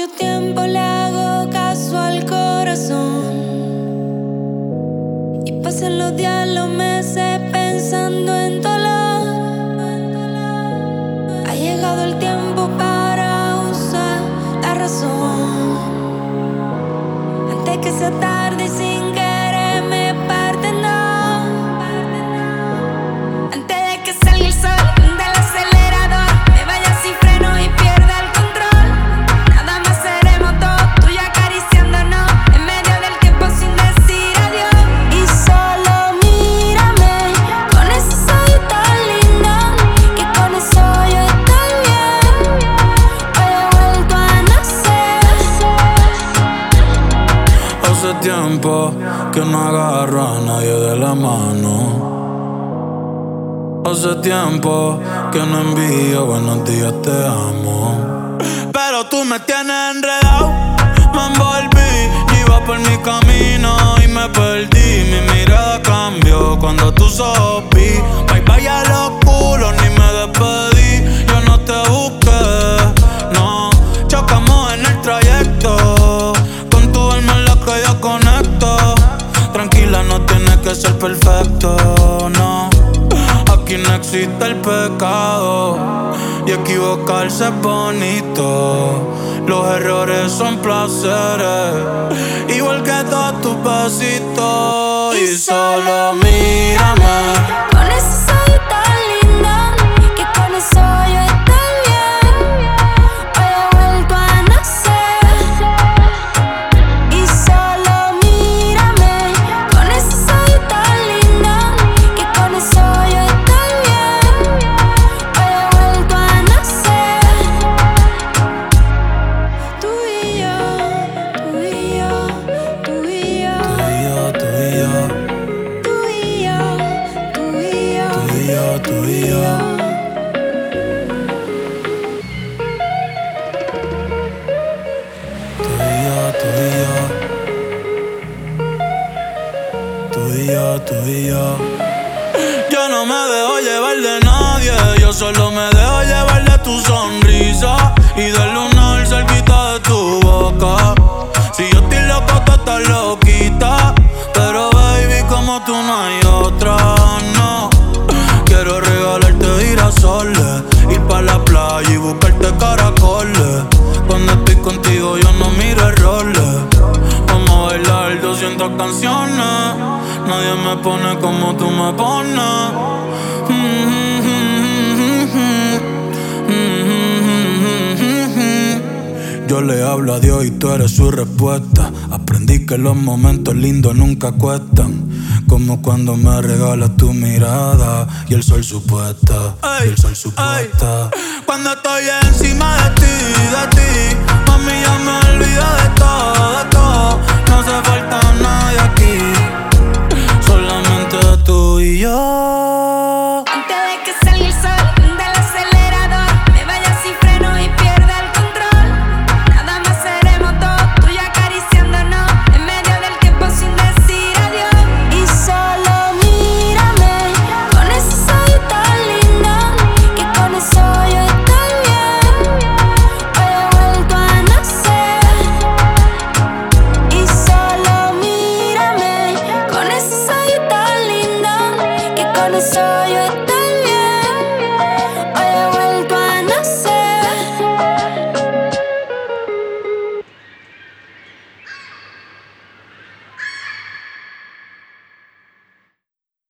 mucho tiempo le hago caso al corazón y pasan los días, los meses pensando en dolor. Ha llegado el tiempo para usar la razón antes que sea tarde y sin querer me parte, no. Antes de que salga el sol del acelerador, me vaya sin freno y pierda el control. Nada más seremos dos, tú y yo acariciándonos en medio del tiempo sin decir adiós. Y solo mírame con ese ojito lindo, que con eso yo estoy bien. Hoy he vuelto a nacer. Hace tiempo que no agarro a nadie de la mano. Hace tiempo que no envío buenos días, te amo. Pero tú me tienes enredado, me envolví, iba por mi camino y me perdí. Mi mirada cambió cuando tus ojos vi. Bye bye a los culos, ni me despedí. Yo no te busqué, no. Chocamos en el trayecto, con tu alma en la que yo conecto. Tranquila, no tienes que ser perfecto, no. Aquí no existe el pecado y equivocarse es bonito. Los errores son placeres, igual que todos tus besitos. Y solo mírame Con ese ojito lindo, que con eso yo estoy bien. Hoy he vuelto a nacer. Y solo mírame con ese ojito lindo, que con eso yo estoy bien. Hoy he vuelto a nacer. Tú y yo, tú y yo, tú y yo, tú y yo, tú y yo, tú y yo, tú y yo, tú y yo. Tú y yo, tú y yo. Yo no me dejo llevar de nadie, yo solo me dejo llevar de tu sonrisa y del lunar cerquita de tu boca. Si yo estoy loco, tú estás loquita, pero baby, como tú no hay otra, no. Quiero regalarte girasoles, ir pa' la playa y buscarte caracoles. Cuando estoy contigo yo no miro errores. Vamos a bailar 200 canciones, nadie me pone como tú me pones. Yo le hablo a Dios y tú eres su respuesta. Aprendí que los momentos lindos nunca cuestan, como cuando me regalas tu mirada y el sol supuesta, y el sol supuesta. Cuando estoy encima de ti, mami, ya me olvido de todo, de todo. No hace falta nadie aquí, solamente tú y yo. Antes de que salga el sol del acelerador, me vaya sin freno y pierda el control. Nada más seremos dos, tú y yo acariciándonos en medio del tiempo sin decir adiós. Y solo mírame con ese ojito lindo, que con eso yo estoy bien. Hoy he vuelto a nacer. Y solo mírame con ese ojito lindo, que con eso yo estoy bien.